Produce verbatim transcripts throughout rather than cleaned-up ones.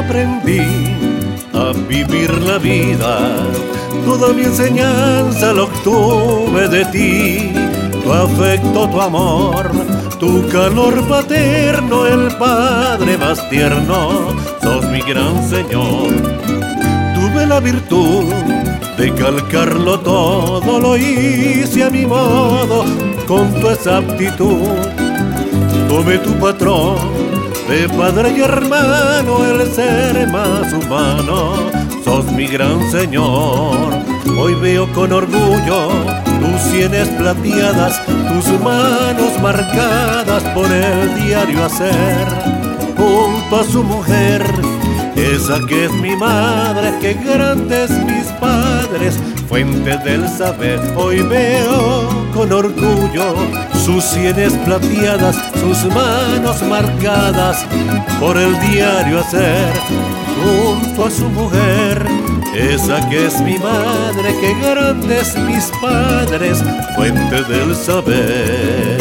aprendí a vivir la vida. Toda mi enseñanza la obtuve de ti. Tu afecto, tu amor, tu calor paterno, el padre más tierno, sos mi gran Señor. Tuve la virtud de calcarlo todo, lo hice a mi modo, con tu exactitud. Tomé tu patrón, de padre y hermano, el ser más humano, sos mi gran Señor. Hoy veo con orgullo tus sienes plateadas, tus manos marcadas por el diario hacer, junto a su mujer, esa que es mi madre, que grandes mis padres, fuente del saber. Hoy veo con orgullo sus sienes plateadas, sus manos marcadas por el diario hacer, junto a su mujer, esa que es mi madre, que grandes mis padres, fuente del saber.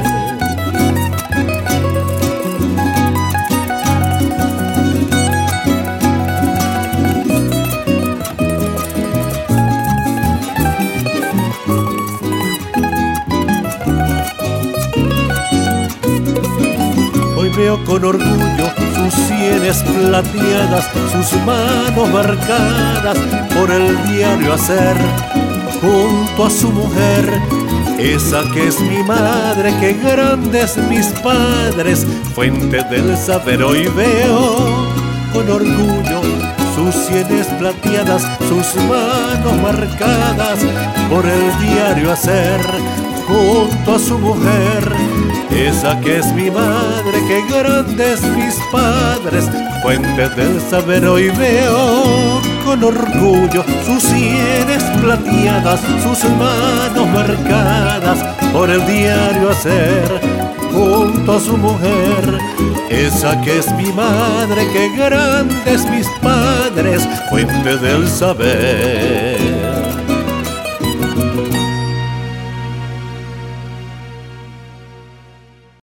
Hoy veo con orgullo sus sienes plateadas, sus manos marcadas por el diario hacer, junto a su mujer, esa que es mi madre, que grandes mis padres, fuente del saber. Hoy veo con orgullo sus sienes plateadas, sus manos marcadas por el diario hacer, junto a su mujer, esa que es mi madre, que grandes mis padres, fuente del saber. Hoy veo con orgullo sus sienes plateadas, sus manos marcadas por el diario hacer, junto a su mujer, esa que es mi madre, que grandes mis padres, fuente del saber.